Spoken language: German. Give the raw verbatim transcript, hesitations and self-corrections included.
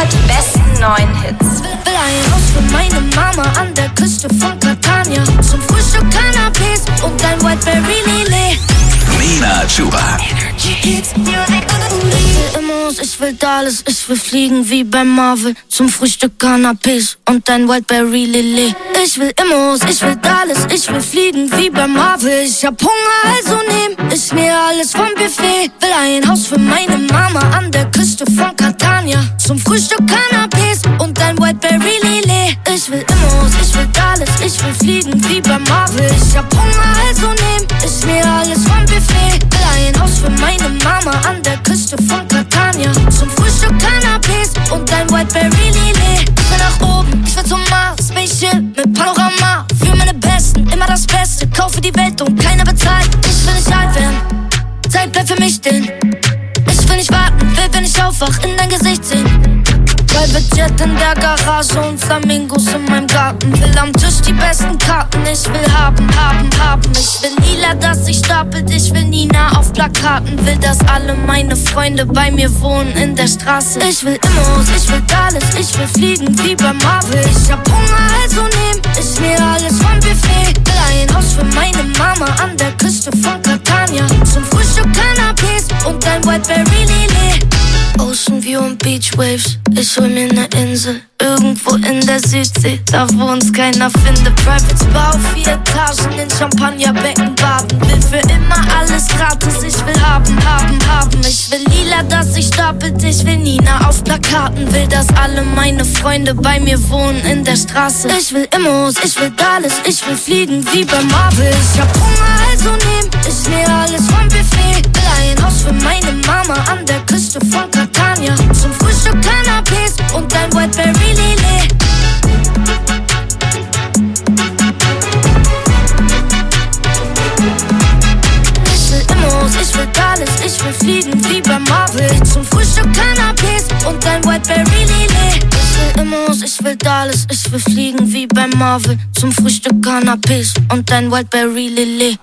Immer die besten neuen Hits. Will ein Haus für meine Mama an der Küste von Catania. Zum Frühstück Cannabis und ein Whiteberry Lillet. Nina Chuba. Ich will Dallas, ich will fliegen wie bei Marvel. Zum Frühstück Cannabis und ein Whiteberry Lillet. Ich will Immos, ich will Dallas, ich will fliegen wie bei Marvel. Ich hab Hunger, also nehm ich mir alles vom Buffet. Will ein Haus für meine Mama an der Küste von Catania. Zum Frühstück Cannabis und ein Whiteberry Lillet. Ich will Immos, ich will Dallas, ich will fliegen wie bei Marvel. Ich hab Hunger, also nehm ich mir alles vom Buffet. Will ein Haus für meine Mama an der Küste von Catania. Zum Frühstück Cannabis und ein Whiteberry Lillet. Ich will nach oben, ich will zum Mars. Spaceship mit Panorama. Für meine Besten, immer das Beste. Kaufe die Welt und keiner bezahlt. Ich will nicht alt werden, Zeit bleibt für mich stehen. Ich will nicht warten, will, wenn ich aufwach, in dein Gesicht sehen. Private Jet in der Garage und Flamingos in meinem Garten. Will am Tisch die besten Karten. Ich will haben, haben, haben. Ich will lila, dass sich stapelt. Ich will Nina auf Plakaten. Will, dass alle meine Freunde bei mir wohnen in der Straße. Ich will Immos, ich will Dallas, ich will fliegen wie bei Marvel. Ich hab Hunger, also nehm ich mir alles vom Buffet. Will ein Haus für meine Mama an der Küste von Catania. Zum Frühstück Cannabis und ein Whiteberry Lillet. Ocean View und Beach Waves, ich hol mir ne Insel, irgendwo in der Südsee, da wo uns keiner findet. Private Spa auf vier Etagen, in Champagnerbecken baden. Will für immer alles gratis, ich will haben, haben, haben. Ich will lila, dass sich stapelt, ich will Nina auf Plakaten. Will, dass alle meine Freunde bei mir wohnen in der Straße. Ich will Immos, ich will Dallas, ich will fliegen wie bei Marvel. Ich hab Hunger, also nehm ich mir alles vom Buffet. Will ein Haus für meine Mama an der Küste von Catania. Zum Frühstück Cannabis und ein Whiteberry Lillet. Ich will Immos, ich will Dallas, ich will fliegen wie bei Marvel. Zum Frühstück Cannabis und ein Whiteberry Lillet. Ich will Immos, ich will Dallas, ich will fliegen wie bei Marvel. Zum Frühstück Cannabis und ein Whiteberry Lillet.